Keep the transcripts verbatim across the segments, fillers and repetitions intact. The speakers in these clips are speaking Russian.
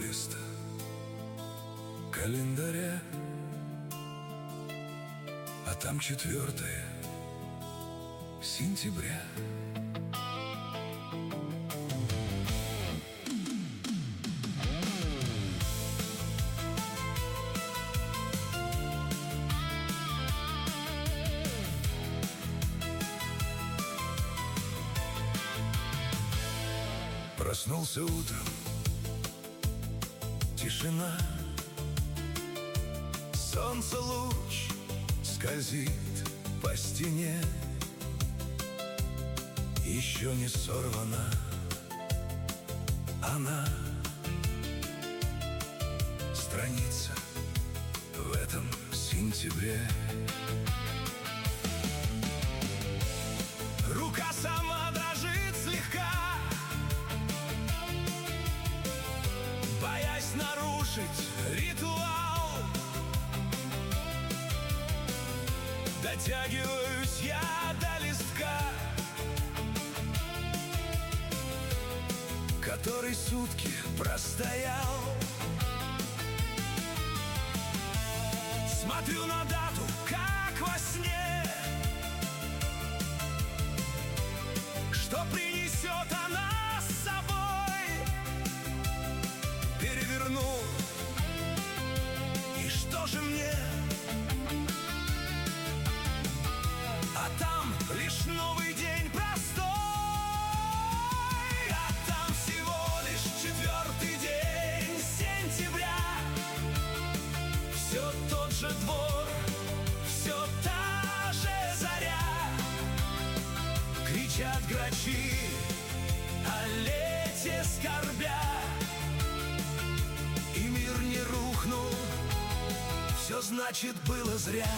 лист календаря, а там четвертое сентября. Проснулся утром, тишина, солнце луч скользит по стене. Еще не сорвана она, страница в этом сентябре. Рука сама дрожит слегка, боясь нарушить ритуал. Дотягиваюсь я до листка, который сутки простоял. Смотрю на дату, как во сне, что принесет она с собой. Переверну, и что же мне? А там лишь новый день простой, а там всего лишь четвертый день сентября. Все тот же двор, все та же заря, кричат грачи о лете скорбя. И мир не рухнул, все значит было зря.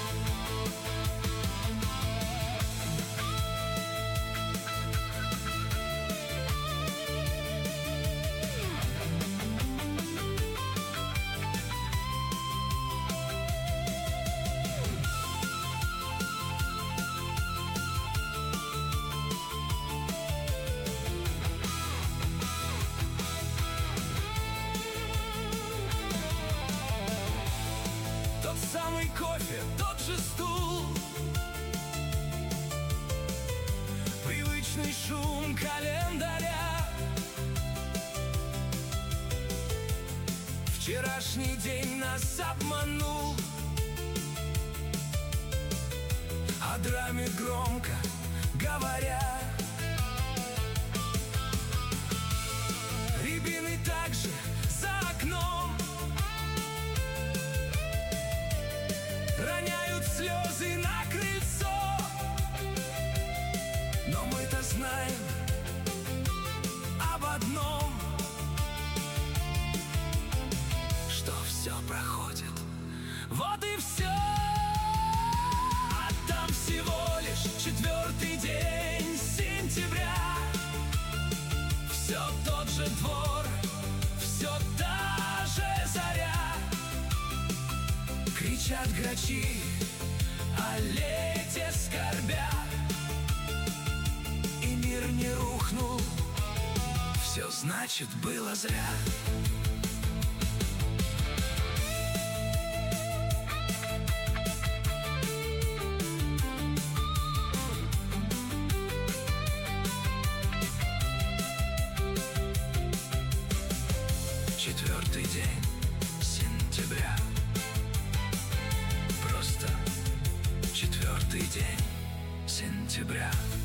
Самый кофе, тот же стул, привычный шум календаря. Вчерашний день нас обманул, о драме громко говоря. Рябины также за окном роняют слезы на крыльцо. Но мы-то знаем об одном, что все проходит, вот и все. А там всего лишь четвертый день сентября. Все тот же двор, все та же заря, кричат грачи о лете скорбя. И мир не рухнул, все значит было зря. Четвертый день сентября, просто четвертый день сентября.